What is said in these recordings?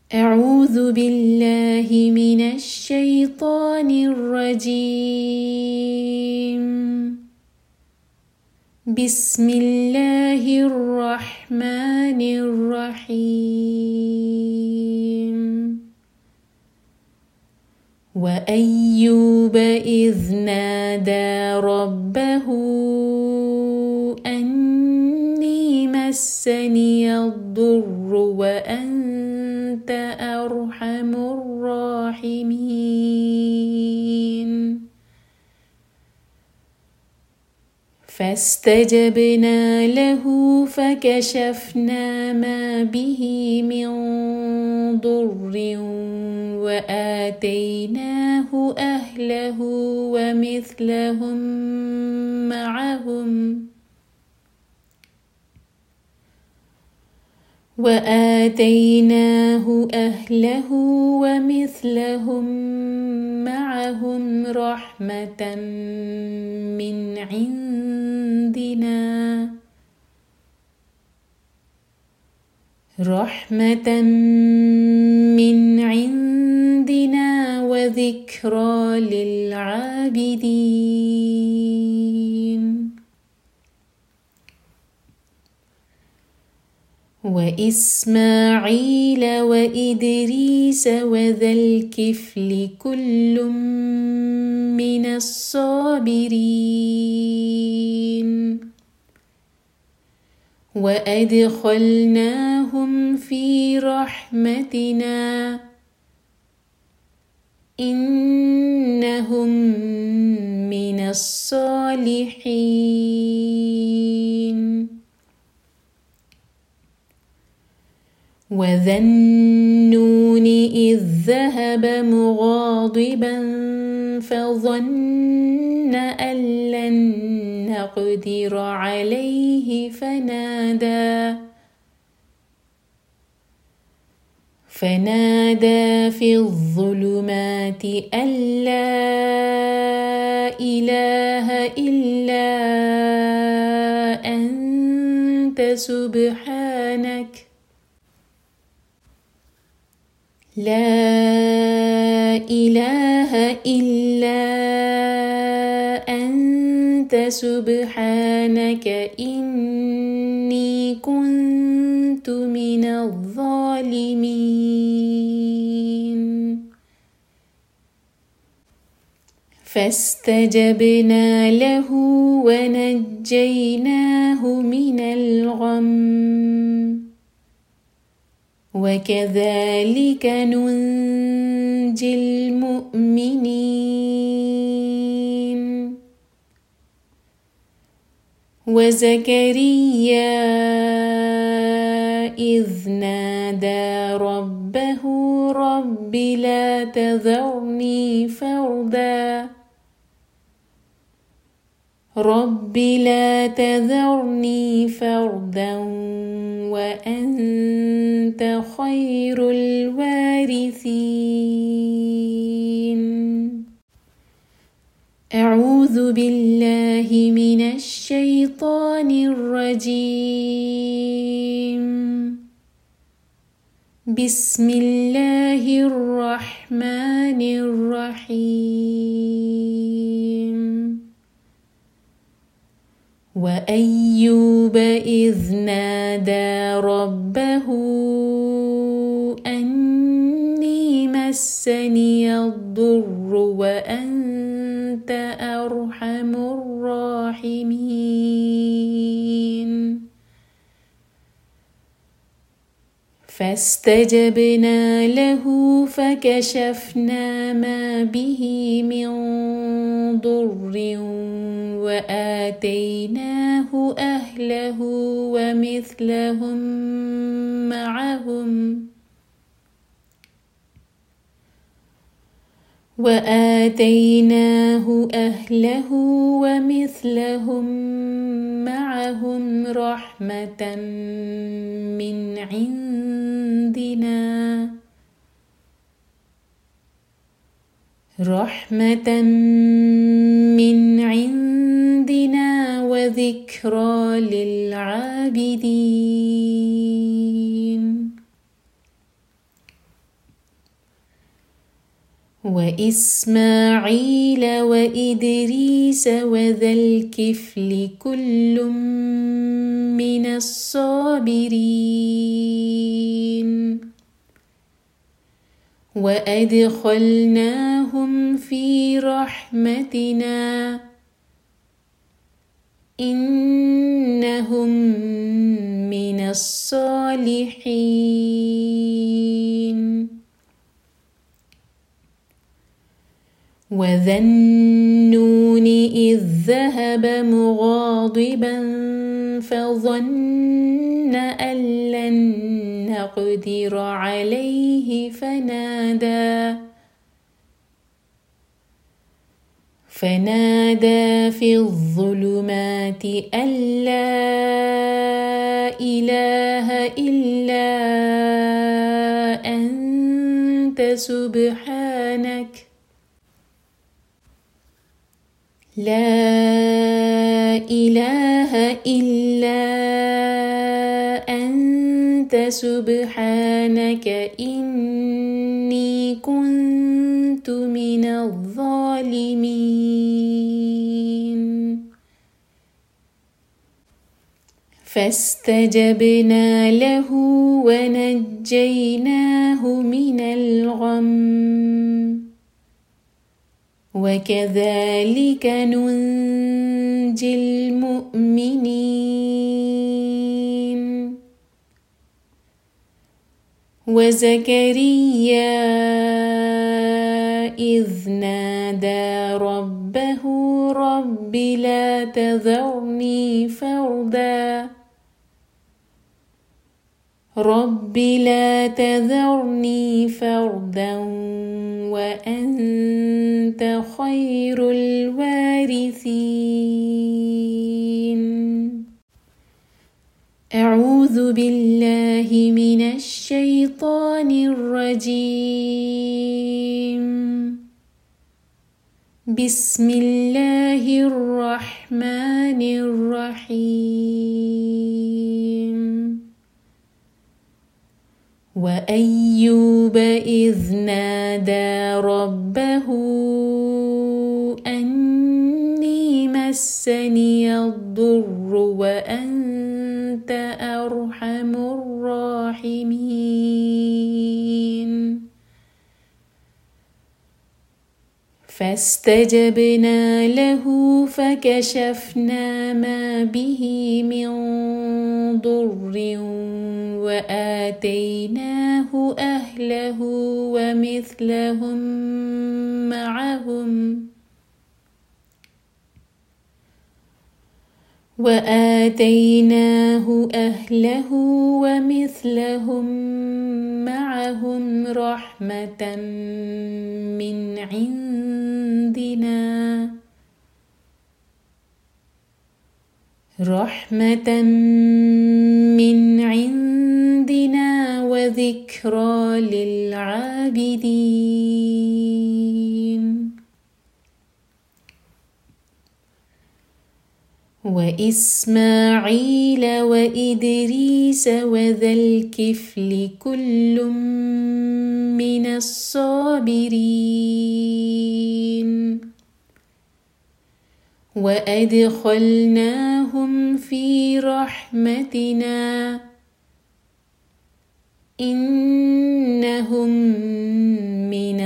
أعوذ بالله من الشيطان الرجيم. بسم الله الرحمن الرحيم. وأيوب إذ نادى ربه أني مسني الضر وأنت أرحم الراحمين. فاستجبنا له فكشفنا ما به من ضر وآتيناه أهله ومثلهم معهم رحمة من عندنا وذكرى للعابدين. وإسماعيل وإدريس وذا الكفل كل من الصابرين. وأدخلناهم في رحمتنا إنهم من الصالحين. وذا النون إذ ذهب مغاضبا فظن أن لن نقدر عليه فنادى في الظلمات أن لا إله إلا أنت سبحانك إني كنت من الظالمين. فاستجبنا له ونجيناه من الغم وكذلك ننجي المؤمنين. وزكريا إذ نادى ربه رب لا تذرني فردا وأنت خير الوارثين. أعوذ بالله من الشيطان الرجيم. بسم الله الرحمن الرحيم. وأيوب إذ نادى ربه أني مسني الضر وأنت أرحم الراحمين. فاستجبنا له فكشفنا ما به من ضر وآتيناه أهله ومثلهم معهم رحمة من عندنا وذكرى للعابدين. وإسماعيل وإدريس وذا الكفل كل من الصابرين وأدخلناهم في رحمتنا إنهم من الصالحين وذا النون إذ ذهب مغاضبا فظن أن لن نقدر عليه فنادى في الظلمات أن لا إله إلا أنت سبحانك إني كنت من الظالمين فاستجبنا له ونجيناه من الغم وكذلك ننجي المؤمنين وزكريا إذ نادى ربه رب لا تذرني فردا وأنت خير الوارثين أعوذ بالله من الشيطان الرجيم بسم الله الرحمن الرحيم وأيوب إذ نادى ربه أني مسني الضر وأنت أرحم الراحمين فاستجبنا له فكشفنا ما به من ضر وآتيناه أهله ومثلهم معهم رحمة من عندنا وذكرى للعابدين وإسماعيل وإدريس وذا الكفل كل من الصابرين وأدخلناهم في رحمتنا إنهم من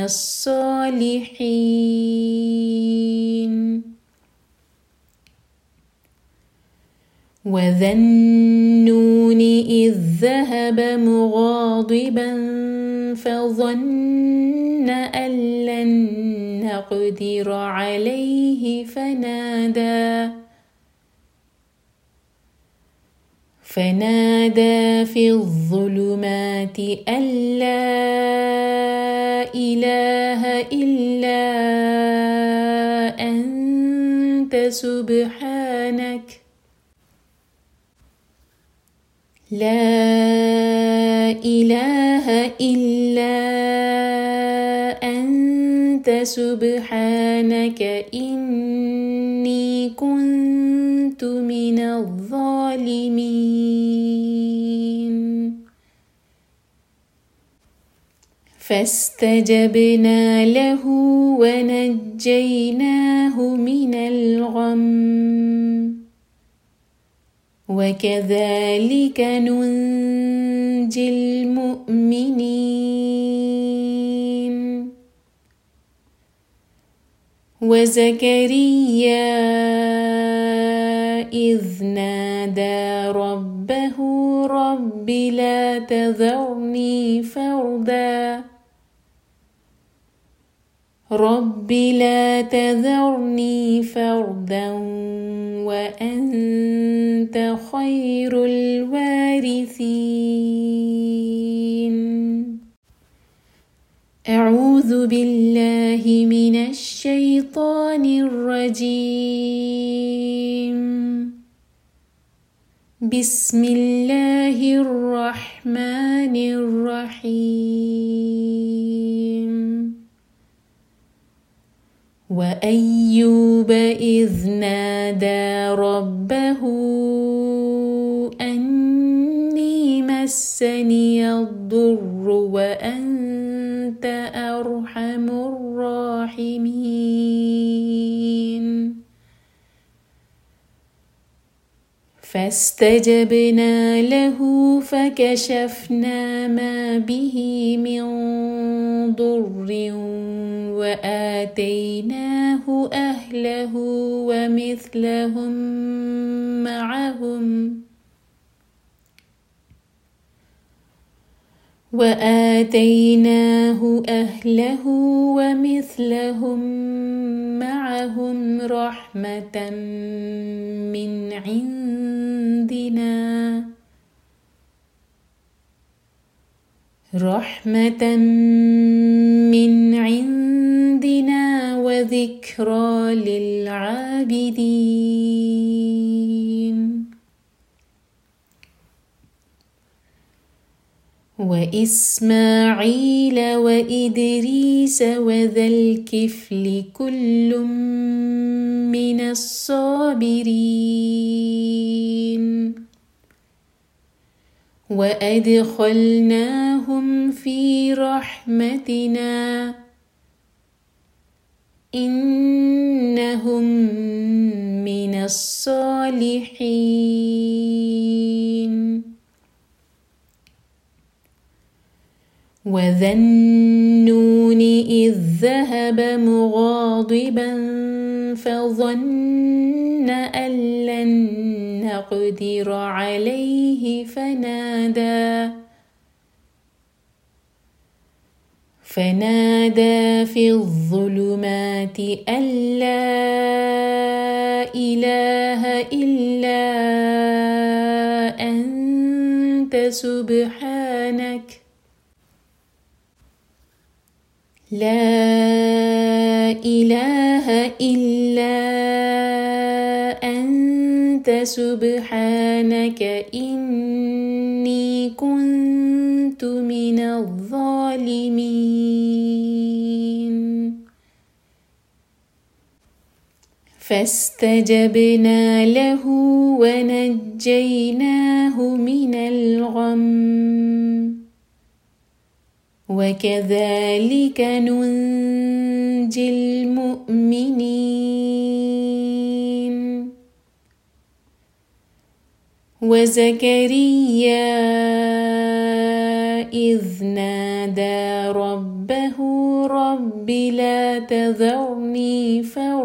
الصالحين وذا النون إذ ذهب مغاضبا فظن أن لن نقدر عليه فنادى في الظلمات أن لا إله إلا أنت سبحانك إني كنت من الظالمين فاستجبنا له ونجيناه من الغم وكذلك ننجي المؤمنين. وزكريا إذ نادى ربه رب لا تذرني فردا وأنت خير الوارثين. أعوذ بالله من الشيطان الرجيم. بسم الله الرحمن الرحيم. وأيوب إذ نادى ربه أني مسني الضر وأنت أرحم الراحمين. فاستجبنا له فكشفنا ما به من ضر وآتيناه أهله ومثلهم معهم رحمة من عندنا وذكرى للعابدين. وإسماعيل وإدريس وذا الكفل كل من الصابرين. وأدخلناهم في رحمتنا إنهم من الصالحين. وذا النون إذ ذهب مغاضبا فظن أن لن نقدر عليه فنادى في الظلمات أن لا إله إلا أنت سبحانك إني كنت من الظالمين. فاستجبنا له ونجيناه من الغم وكذلك ننجي المؤمنين. وزكريا إذ نادى ربه رب لا تذرني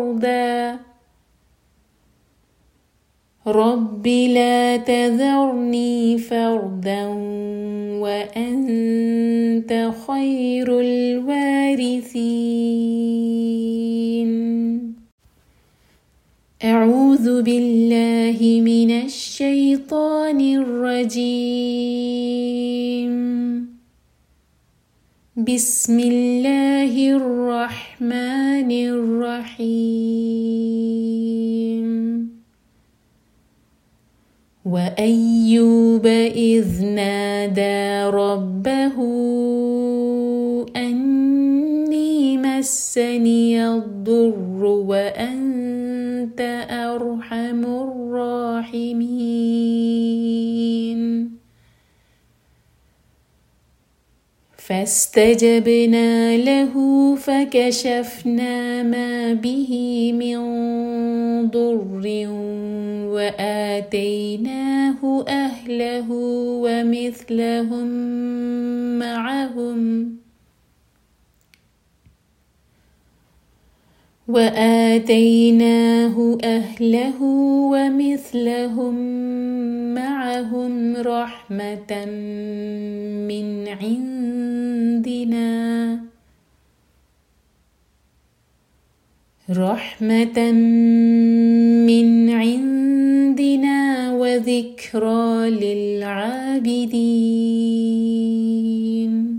فردا وأنت خير الوارثين. أعوذ بالله من الشيطان الرجيم. بسم الله الرحمن الرحيم. وأيوب إذ نادى ربه أني مسني الضر وأنت أرحم الراحمين. فاستجبنا له فكشفنا ما به من ضر وآتيناه أهله ومثلهم معهم رحمة من عندنا وذكرى للعابدين.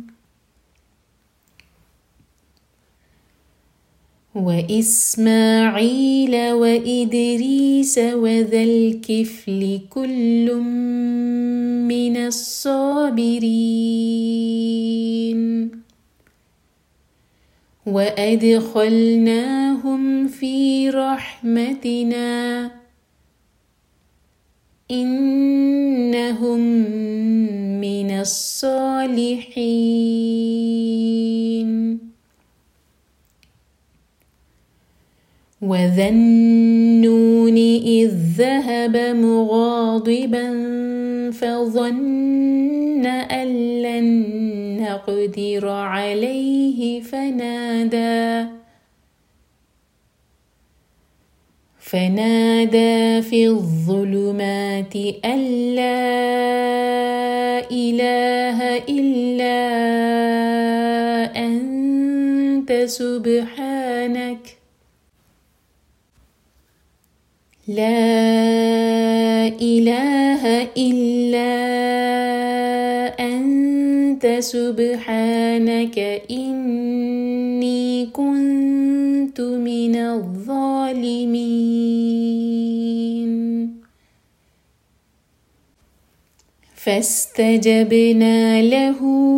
وإسماعيل وإدريس وذا الكفل كل من الصابرين وأدخلناهم في رحمتنا إنهم من الصالحين. وذا النون إذ ذهب مغاضبا فظن أن لن نقدر عليه فنادى في الظلمات أن لا إله إلا أنت سبحانك إني كنت من الظالمين. فاستجبنا له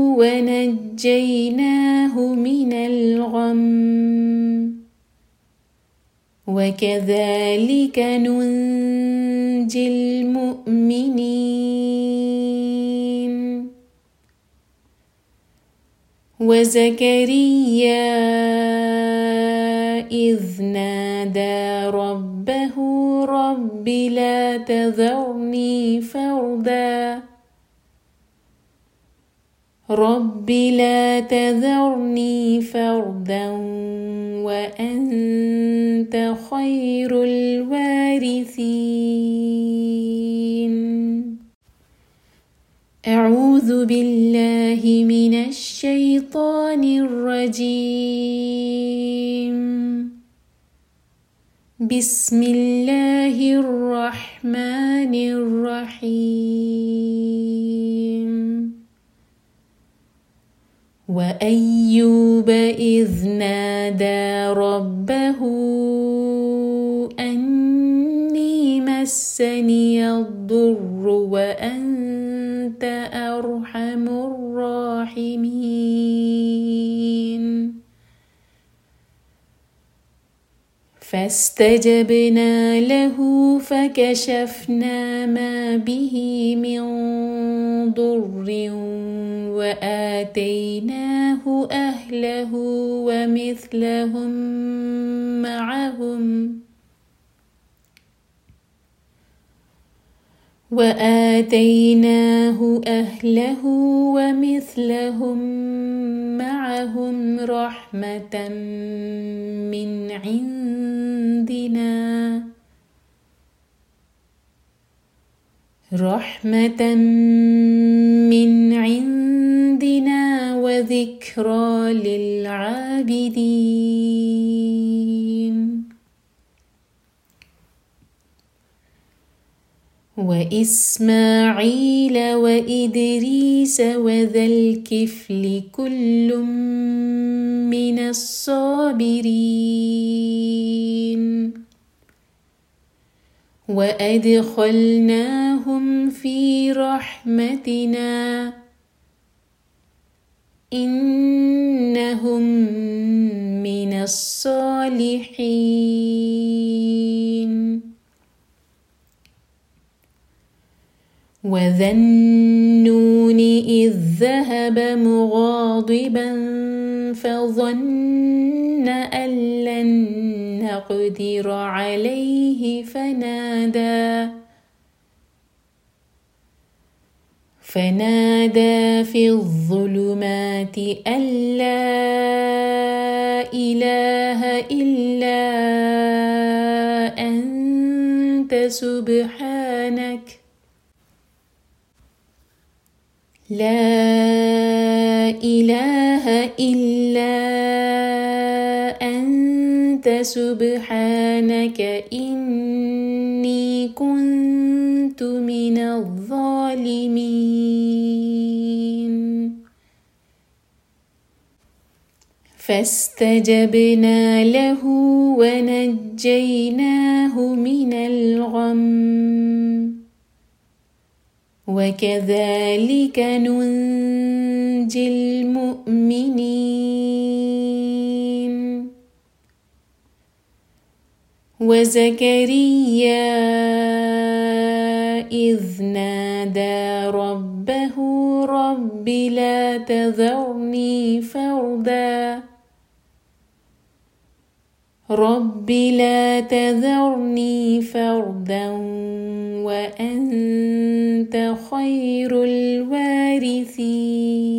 ونجيناه من الغم وكذلك ننجي المؤمنين. وزكريا إذ نادى ربه رب لا تذرني فردا وأنت خير الوارثين. أعوذ بالله من الشيطان الرجيم. بسم الله الرحمن الرحيم. وأيوب إذ نادى ربه أني مسني الضر وأنت أرحم الراحمين. فاستجبنا له فكشفنا ما به من ضر وآتيناه أهله ومثلهم معهم رحمة من عندنا وذكرى للعابدين. وإسماعيل وإدريس وذا الكفل كل من الصابرين وأدخلناهم في رحمتنا إنهم من الصالحين. وذا النون إذ ذهب مغاضبا غاضبا فظن أن لن نقدر عليه فنادى في الظلمات أن لا إله إلا أنت سبحانك إني كنت من الظالمين. فاستجبنا له ونجيناه من الغم وكذلك ننجي المؤمنين. وزكريا إذ نادى ربه رب لا تذرني فردا وأنت خير الوارثين.